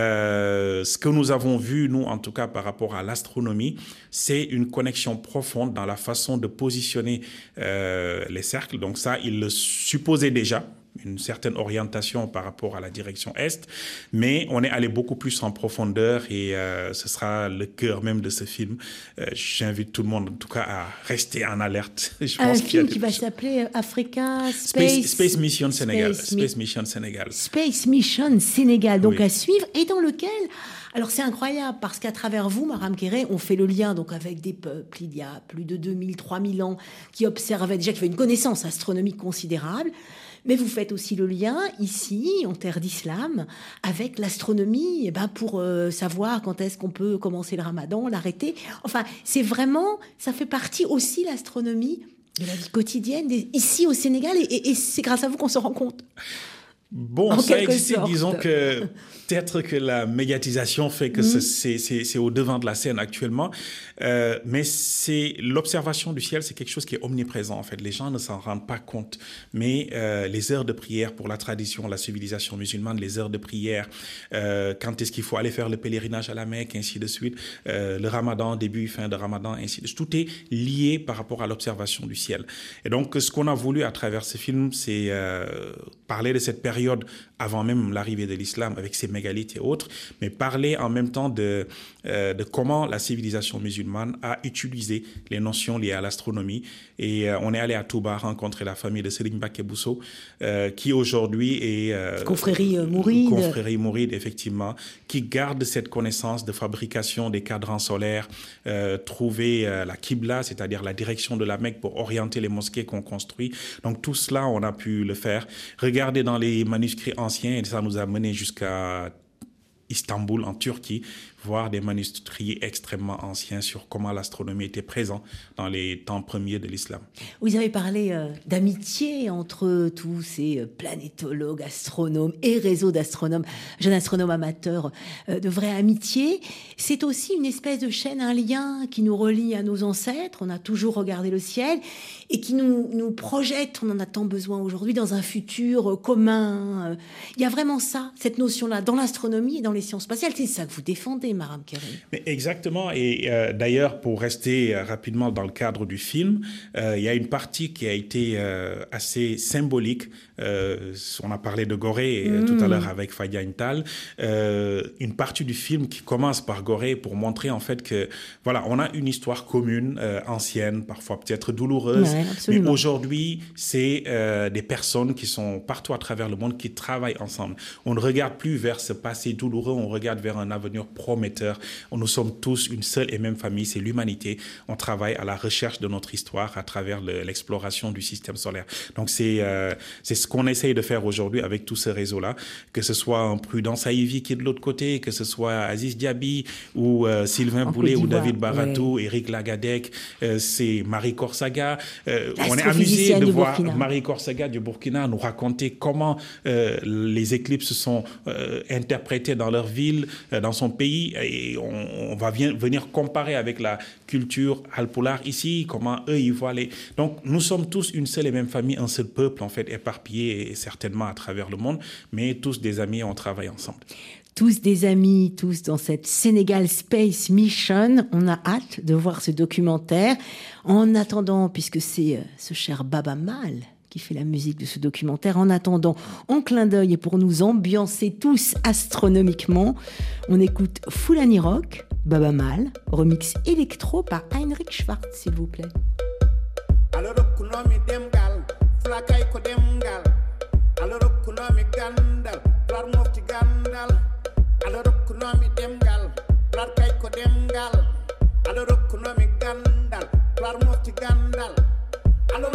Ce que nous avons vu, nous, en tout cas, par rapport à l'astronomie, c'est une connexion profonde dans la façon de positionner les cercles. Donc ça, il le supposait déjà, une certaine orientation par rapport à la direction Est, mais on est allé beaucoup plus en profondeur et ce sera le cœur même de ce film. J'invite tout le monde, en tout cas, à rester en alerte. Je pense film qui va s'appeler Africa Space Mission Sénégal. Space Mission Sénégal. Space Mission Sénégal, donc à suivre, et dans lequel... Alors c'est incroyable parce qu'à travers vous, Maram Kéré, on fait le lien donc avec des peuples il y a plus de 2000, 3000 ans qui observaient déjà, qui avaient une connaissance astronomique considérable. Mais vous faites aussi le lien ici, en terre d'islam, avec l'astronomie, pour savoir quand est-ce qu'on peut commencer le ramadan, l'arrêter. Enfin, c'est vraiment, ça fait partie aussi, l'astronomie, de la vie quotidienne, ici au Sénégal, et c'est grâce à vous qu'on se rend compte. Bon, ça existe, disons que peut-être que la médiatisation fait que c'est au devant de la scène actuellement, mais c'est l'observation du ciel, c'est quelque chose qui est omniprésent en fait. Les gens ne s'en rendent pas compte, mais les heures de prière pour la tradition, la civilisation musulmane, les heures de prière, quand est-ce qu'il faut aller faire le pèlerinage à la Mecque, ainsi de suite, le Ramadan, début, fin de Ramadan, ainsi de suite. Tout est lié par rapport à l'observation du ciel. Et donc, ce qu'on a voulu à travers ce film, c'est parler de cette période avant même l'arrivée de l'islam avec ses mégalithes et autres, mais parler en même temps de comment la civilisation musulmane a utilisé les notions liées à l'astronomie. Et on est allé à Touba rencontrer la famille de Serigne Mbacké Bousso, qui aujourd'hui est... Confrérie Mouride. Confrérie Mouride, effectivement, qui garde cette connaissance de fabrication des cadrans solaires, trouver la Qibla, c'est-à-dire la direction de la Mecque pour orienter les mosquées qu'on construit. Donc tout cela, on a pu le faire. Regardez dans les manuscrits anciens, et ça nous a mené jusqu'à Istanbul, en Turquie, voir des manuscrits extrêmement anciens sur comment l'astronomie était présente dans les temps premiers de l'islam. Vous avez parlé d'amitié entre tous ces planétologues, astronomes et réseaux d'astronomes, jeunes astronomes amateurs, de vraie amitié. C'est aussi une espèce de chaîne, un lien qui nous relie à nos ancêtres. On a toujours regardé le ciel et qui nous projette, on en a tant besoin aujourd'hui, dans un futur commun. Il y a vraiment ça, cette notion-là, dans l'astronomie et dans les sciences spatiales. C'est ça que vous défendez, Maram Kéré. Mais exactement. Et d'ailleurs, pour rester rapidement dans le cadre du film, il y a une partie qui a été assez symbolique. On a parlé de Gorée tout à l'heure avec Fadiane Tall. Une partie du film qui commence par Gorée pour montrer en fait que voilà, on a une histoire commune, ancienne, parfois peut-être douloureuse. Ouais, mais aujourd'hui, c'est des personnes qui sont partout à travers le monde qui travaillent ensemble. On ne regarde plus vers ce passé douloureux, on regarde vers un avenir prometteur. Nous sommes tous une seule et même famille, c'est l'humanité. On travaille à la recherche de notre histoire à travers l'exploration du système solaire. Donc c'est ce qu'on essaye de faire aujourd'hui avec tous ces réseaux-là, que ce soit un Prudence Aïvi qui est de l'autre côté, que ce soit Aziz Diaby ou Sylvain Boulet ou David Baratou, Eric Lagadec, c'est Marie Korsaga. On est amusé de voir Marie Korsaga du Burkina nous raconter comment les éclipses sont interprétées dans leur ville, dans son pays, et on va venir comparer avec la culture Halpulaar ici, comment eux ils voient les... Donc nous sommes tous une seule et même famille, un seul peuple en fait, éparpillé certainement à travers le monde, mais tous des amis, on travaille ensemble. Tous des amis, tous dans cette Sénégal Space Mission. On a hâte de voir ce documentaire. En attendant, puisque c'est ce cher Baba Mal qui fait la musique de ce documentaire, en attendant, en clin d'œil et pour nous ambiancer tous astronomiquement, on écoute Fulani Rock, Baba Mal, remix électro par Heinrich Schwartz, s'il vous plaît. Ala rokkunomi demgal lar kay ko demgal ala rokkunomi gandal lar mofti gandal alors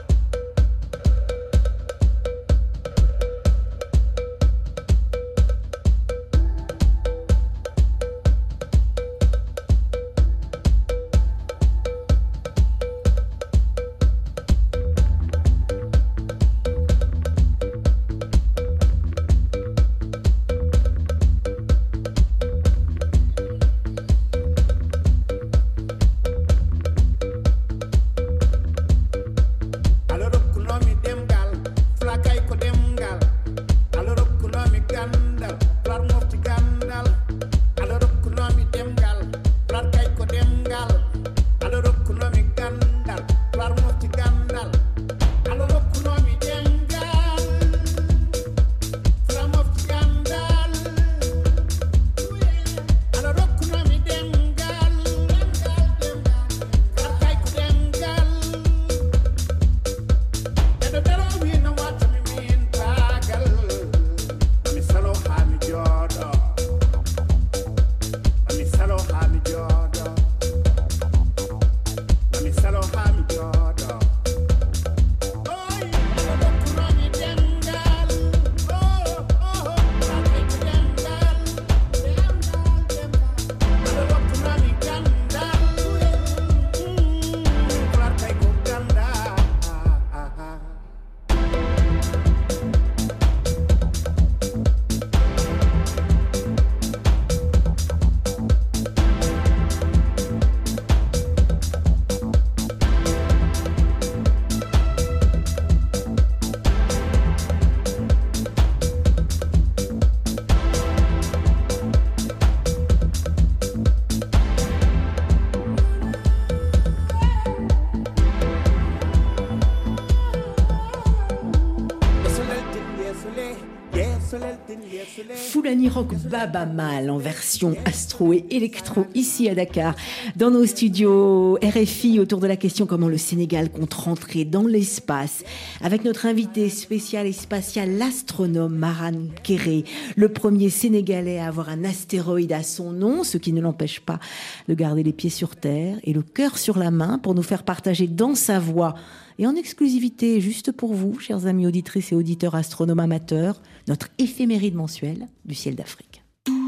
Fulani Rock Baba Mal en version astro et électro ici à Dakar, dans nos studios RFI, autour de la question comment le Sénégal compte rentrer dans l'espace, avec notre invité spécial et spatial, l'astronome Maram Kéré, le premier Sénégalais à avoir un astéroïde à son nom, ce qui ne l'empêche pas de garder les pieds sur terre et le cœur sur la main pour nous faire partager dans sa voix et en exclusivité, juste pour vous, chers amis auditrices et auditeurs astronomes amateurs, notre éphéméride mensuelle du ciel d'Afrique.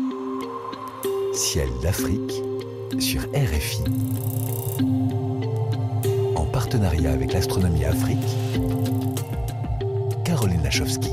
Ciel d'Afrique sur RFI. En partenariat avec l'Astronomie Afrique, Caroline Lachowski.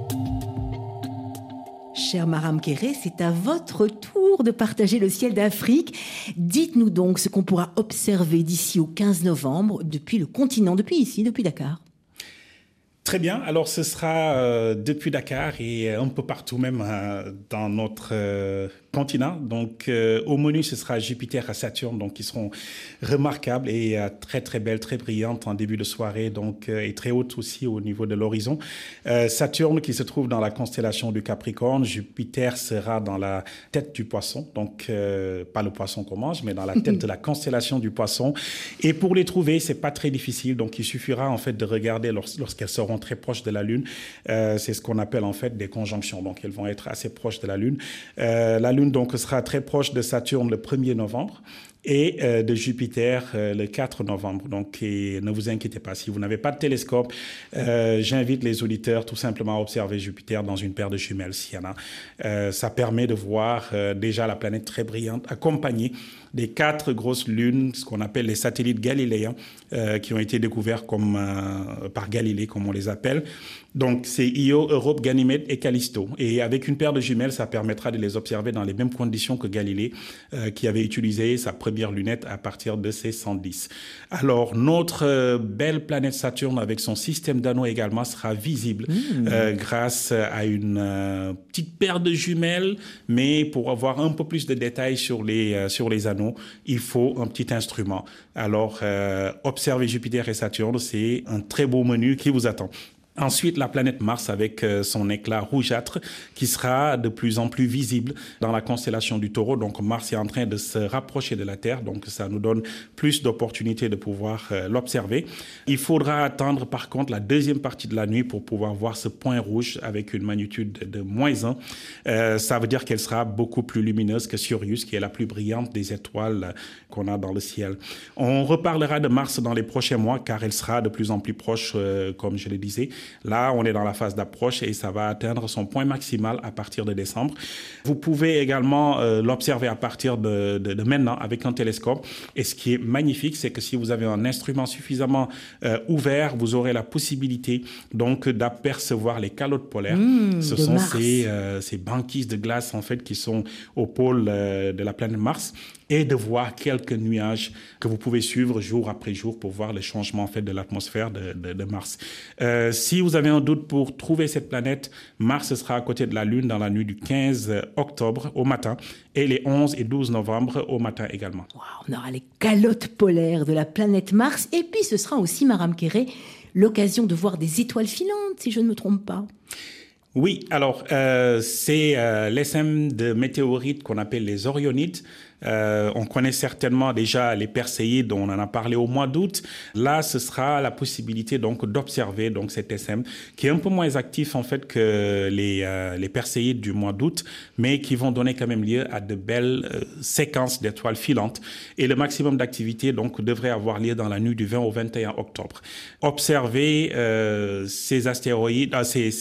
Cher Maram Kéré, c'est à votre tour de partager le ciel d'Afrique. Dites-nous donc ce qu'on pourra observer d'ici au 15 novembre, depuis le continent, depuis ici, depuis Dakar. Très bien, alors ce sera depuis Dakar et un peu partout même dans notre continent. Donc au menu, ce sera Jupiter et Saturne, donc qui seront remarquables et très très belles, très brillantes en début de soirée, donc et très hautes aussi au niveau de l'horizon. Saturne qui se trouve dans la constellation du Capricorne, Jupiter sera dans la tête du Poisson, donc pas le poisson qu'on mange, mais dans la tête de la constellation du Poisson. Et pour les trouver, c'est pas très difficile, donc il suffira en fait de regarder lorsqu'elles seront très proches de la Lune. C'est ce qu'on appelle en fait des conjonctions. Donc, elles vont être assez proches de la Lune. La Lune, donc, sera très proche de Saturne le 1er novembre et de Jupiter le 4 novembre. Donc, ne vous inquiétez pas. Si vous n'avez pas de télescope, j'invite les auditeurs tout simplement à observer Jupiter dans une paire de jumelles, s'il y en a. Ça permet de voir déjà la planète très brillante, accompagnée des 4 grosses lunes, ce qu'on appelle les satellites galiléens, qui ont été découverts par Galilée, comme on les appelle. Donc, c'est Io, Europe, Ganymède et Callisto. Et avec une paire de jumelles, ça permettra de les observer dans les mêmes conditions que Galilée, qui avait utilisé sa première lunette à partir de ses 110. Alors, notre belle planète Saturne, avec son système d'anneaux également, sera visible grâce à une petite paire de jumelles. Mais pour avoir un peu plus de détails sur les anneaux, il faut un petit instrument. Alors, observer Jupiter et Saturne, c'est un très beau menu qui vous attend. Ensuite, la planète Mars avec son éclat rougeâtre qui sera de plus en plus visible dans la constellation du Taureau. Donc Mars est en train de se rapprocher de la Terre, donc ça nous donne plus d'opportunités de pouvoir l'observer. Il faudra attendre par contre la deuxième partie de la nuit pour pouvoir voir ce point rouge avec une magnitude de -1. Ça veut dire qu'elle sera beaucoup plus lumineuse que Sirius, qui est la plus brillante des étoiles qu'on a dans le ciel. On reparlera de Mars dans les prochains mois car elle sera de plus en plus proche, comme je le disais. Là, on est dans la phase d'approche et ça va atteindre son point maximal à partir de décembre. Vous pouvez également l'observer à partir de maintenant avec un télescope. Et ce qui est magnifique, c'est que si vous avez un instrument suffisamment ouvert, vous aurez la possibilité donc d'apercevoir les calottes polaires. Ce sont ces banquises de glace en fait qui sont au pôle de la planète Mars, et de voir quelques nuages que vous pouvez suivre jour après jour pour voir les changements en fait de l'atmosphère de Mars. Si vous avez un doute pour trouver cette planète, Mars sera à côté de la Lune dans la nuit du 15 octobre au matin et les 11 et 12 novembre au matin également. Wow, on aura les calottes polaires de la planète Mars et puis ce sera aussi, Maram Kéré, l'occasion de voir des étoiles filantes, si je ne me trompe pas. Oui, alors c'est l'essaim de météorites qu'on appelle les Orionides. On connaît certainement déjà les Perséides, dont on en a parlé au mois d'août. Là, ce sera la possibilité donc d'observer donc cet SM qui est un peu moins actif en fait que les Perséides du mois d'août, mais qui vont donner quand même lieu à de belles séquences d'étoiles filantes. Et le maximum d'activité donc devrait avoir lieu dans la nuit du 20 au 21 octobre. Observer ces astéroïdes,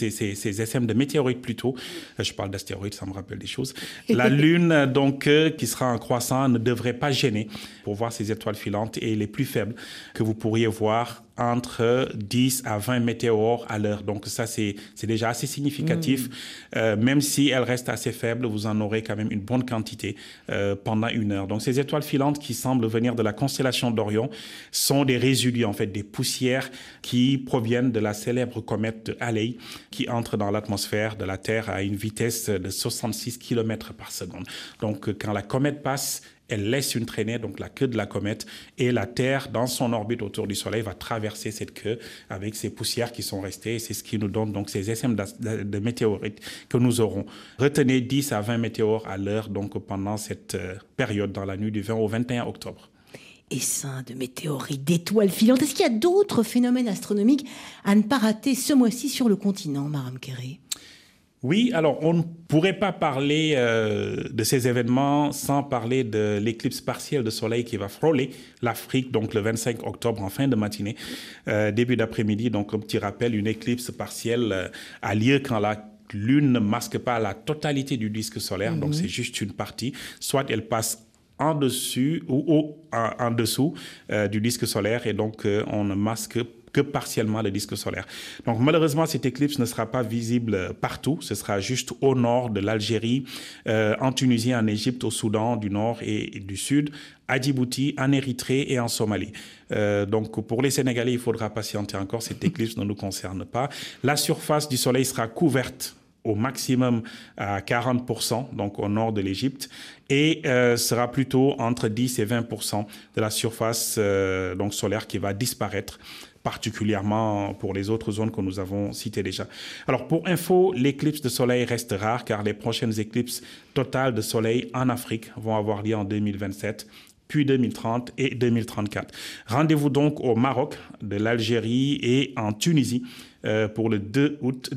ces SM de météorites plutôt. Je parle d'astéroïdes, ça me rappelle des choses. La Lune donc qui sera en croissant ne devrait pas gêner pour voir ces étoiles filantes, et les plus faibles que vous pourriez voir entre 10 à 20 météores à l'heure. Donc ça, c'est déjà assez significatif. Même si elles restent assez faibles, vous en aurez quand même une bonne quantité pendant 1 heure. Donc ces étoiles filantes qui semblent venir de la constellation d'Orion sont des résidus, en fait, des poussières qui proviennent de la célèbre comète de Halley qui entre dans l'atmosphère de la Terre à une vitesse de 66 km par seconde. Donc quand la comète passe, elle laisse une traînée, donc la queue de la comète, et la Terre, dans son orbite autour du Soleil, va traverser cette queue avec ces poussières qui sont restées. Et c'est ce qui nous donne donc ces SM de météorites que nous aurons. Retenez 10 à 20 météores à l'heure donc pendant cette période, dans la nuit du 20 au 21 octobre. Essaim de météorites, d'étoiles filantes. Est-ce qu'il y a d'autres phénomènes astronomiques à ne pas rater ce mois-ci sur le continent, Maram Kéré ? Oui, alors on ne pourrait pas parler de ces événements sans parler de l'éclipse partielle de soleil qui va frôler l'Afrique, donc le 25 octobre en fin de matinée, début d'après-midi. Donc un petit rappel, une éclipse partielle a lieu quand la Lune ne masque pas la totalité du disque solaire, donc c'est juste une partie. Soit elle passe en dessus ou en dessous du disque solaire, et donc on ne masque que partiellement le disque solaire. Donc malheureusement, cette éclipse ne sera pas visible partout. Ce sera juste au nord de l'Algérie, en Tunisie, en Égypte, au Soudan du Nord et du Sud, à Djibouti, en Érythrée et en Somalie. Donc pour les Sénégalais, il faudra patienter encore. Cette éclipse ne nous concerne pas. La surface du Soleil sera couverte au maximum à 40%, donc au nord de l'Égypte, et sera plutôt entre 10 et 20% de la surface donc solaire qui va disparaître, particulièrement pour les autres zones que nous avons citées déjà. Alors pour info, l'éclipse de soleil reste rare car les prochaines éclipses totales de soleil en Afrique vont avoir lieu en 2027, puis 2030 et 2034. Rendez-vous donc au Maroc, de l'Algérie et en Tunisie pour le 2 août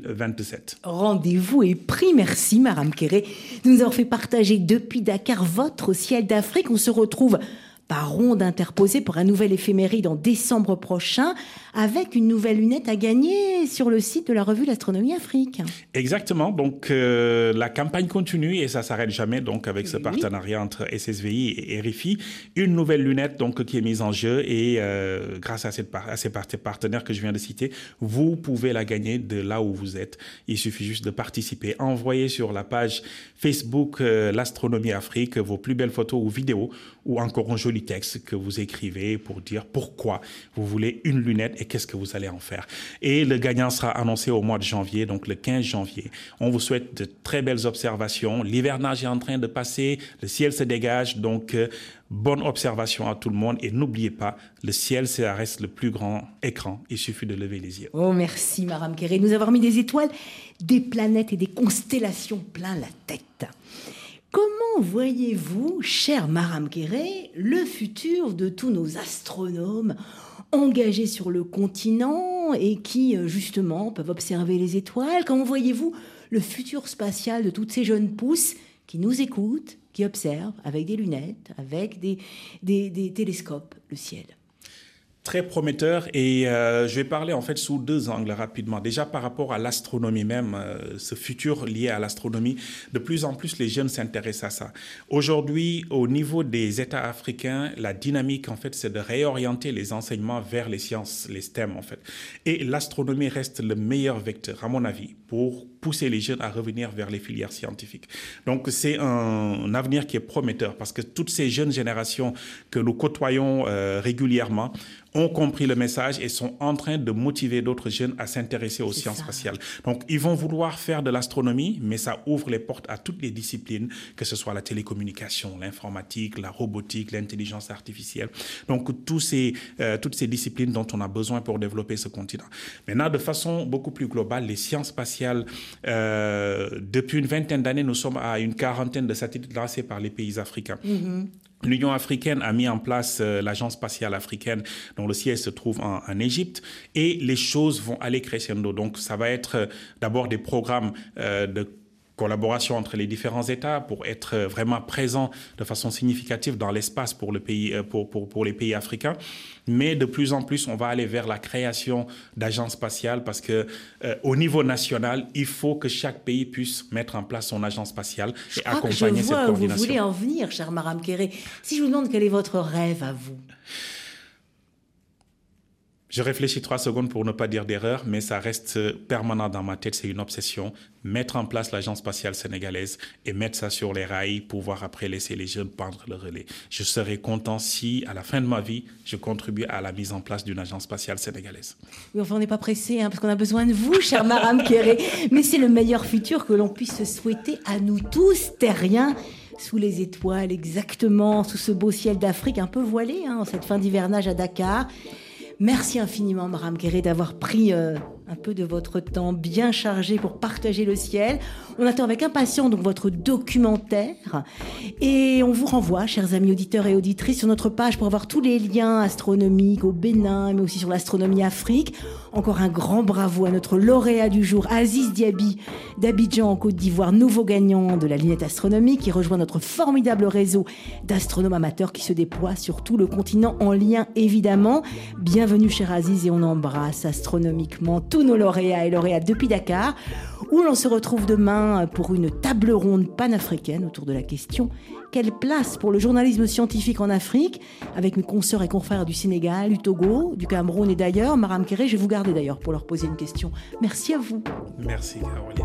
2027. Rendez-vous est pris. Merci Maram Kéré de nous avoir fait partager depuis Dakar votre ciel d'Afrique. On se retrouve par ronde interposée pour un nouvel éphéméride en décembre prochain, avec une nouvelle lunette à gagner sur le site de la revue L'Astronomie Afrique. Exactement, donc la campagne continue et ça s'arrête jamais, donc avec ce partenariat entre SSVI et RFI, une nouvelle lunette donc qui est mise en jeu, et grâce à ces partenaires que je viens de citer, vous pouvez la gagner de là où vous êtes. Il suffit juste de participer. Envoyez sur la page Facebook L'Astronomie Afrique vos plus belles photos ou vidéos, ou encore un joli joli texte que vous écrivez pour dire pourquoi vous voulez une lunette et qu'est-ce que vous allez en faire. Et le gagnant sera annoncé au mois de janvier, donc le 15 janvier. On vous souhaite de très belles observations. L'hivernage est en train de passer, le ciel se dégage, donc bonne observation à tout le monde. Et n'oubliez pas, le ciel, ça reste le plus grand écran. Il suffit de lever les yeux. Oh, merci, Maram Kéré, de nous avoir mis des étoiles, des planètes et des constellations plein la tête. Comment voyez-vous, cher Maram Kéré, le futur de tous nos astronomes engagés sur le continent et qui, justement, peuvent observer les étoiles? Comment voyez-vous le futur spatial de toutes ces jeunes pousses qui nous écoutent, qui observent avec des lunettes, avec des télescopes, le ciel? Très prometteur et je vais parler en fait sous deux angles rapidement. Déjà par rapport à l'astronomie même, ce futur lié à l'astronomie, de plus en plus les jeunes s'intéressent à ça. Aujourd'hui, au niveau des États africains, la dynamique en fait c'est de réorienter les enseignements vers les sciences, les STEM en fait. Et l'astronomie reste le meilleur vecteur à mon avis pour pousser les jeunes à revenir vers les filières scientifiques. Donc c'est un avenir qui est prometteur parce que toutes ces jeunes générations que nous côtoyons régulièrement ont compris le message et sont en train de motiver d'autres jeunes à s'intéresser aux sciences spatiales. Donc, ils vont vouloir faire de l'astronomie, mais ça ouvre les portes à toutes les disciplines, que ce soit la télécommunication, l'informatique, la robotique, l'intelligence artificielle. Donc, toutes ces disciplines dont on a besoin pour développer ce continent. Maintenant, de façon beaucoup plus globale, les sciences spatiales, depuis une vingtaine d'années, nous sommes à une quarantaine de satellites lancés par les pays africains. L'Union africaine a mis en place l'Agence spatiale africaine dont le siège se trouve en Égypte et les choses vont aller crescendo. Donc ça va être d'abord des programmes de collaboration entre les différents États pour être vraiment présents de façon significative dans l'espace pour le pays, pour les pays africains. Mais de plus en plus, on va aller vers la création d'agences spatiales parce que au niveau national, il faut que chaque pays puisse mettre en place son agence spatiale et accompagner cette coordination. Je vois où vous voulez en venir, cher Maram Kéré. Si je vous demande quel est votre rêve à vous? Je réfléchis 3 secondes pour ne pas dire d'erreur, mais ça reste permanent dans ma tête, c'est une obsession. Mettre en place l'agence spatiale sénégalaise et mettre ça sur les rails, pouvoir après laisser les jeunes prendre le relais. Je serais content si, à la fin de ma vie, je contribue à la mise en place d'une agence spatiale sénégalaise. Oui, enfin, on n'est pas pressé, parce qu'on a besoin de vous, cher Maram Kéré. Mais c'est le meilleur futur que l'on puisse souhaiter à nous tous, terriens, sous les étoiles, exactement, sous ce beau ciel d'Afrique, un peu voilé, en cette fin d'hivernage à Dakar. Merci infiniment, Maram Kéré, d'avoir pris un peu de votre temps bien chargé pour partager le ciel. On attend avec impatience donc votre documentaire. Et on vous renvoie, chers amis auditeurs et auditrices, sur notre page pour avoir tous les liens astronomiques au Bénin, mais aussi sur l'astronomie Afrique. Encore un grand bravo à notre lauréat du jour, Aziz Diaby, d'Abidjan en Côte d'Ivoire, nouveau gagnant de la lunette astronomique, qui rejoint notre formidable réseau d'astronomes amateurs qui se déploie sur tout le continent, en lien évidemment. Bienvenue, cher Aziz, et on embrasse astronomiquement tous nos lauréats et lauréates depuis Dakar, où l'on se retrouve demain pour une table ronde panafricaine autour de la question: quelle place pour le journalisme scientifique en Afrique, avec mes consoeurs et confrères du Sénégal, du Togo, du Cameroun et d'ailleurs. Maram Kéré, je vais vous garder d'ailleurs pour leur poser une question. Merci à vous. Merci Caroline.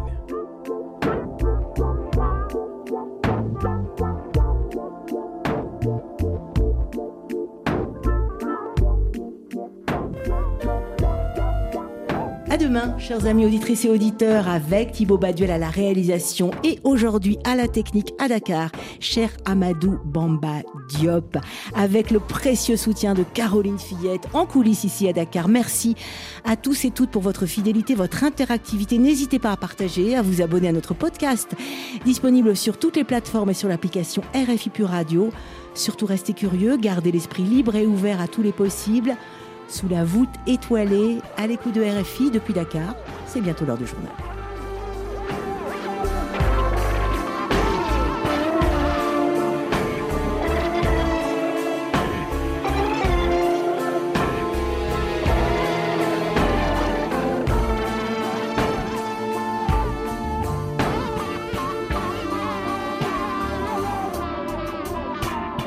À demain, chers amis auditrices et auditeurs, avec Thibaut Baduel à la réalisation et aujourd'hui à la technique à Dakar, cher Amadou Bamba Diop, avec le précieux soutien de Caroline Fillette en coulisses ici à Dakar. Merci à tous et toutes pour votre fidélité, votre interactivité. N'hésitez pas à partager, à vous abonner à notre podcast, disponible sur toutes les plateformes et sur l'application RFI Pure Radio. Surtout restez curieux, gardez l'esprit libre et ouvert à tous les possibles. Sous la voûte étoilée, à l'écoute de RFI depuis Dakar, c'est bientôt l'heure du journal.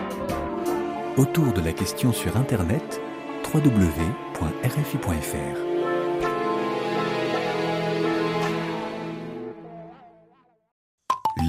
Autour de la question sur Internet, www.rfi.fr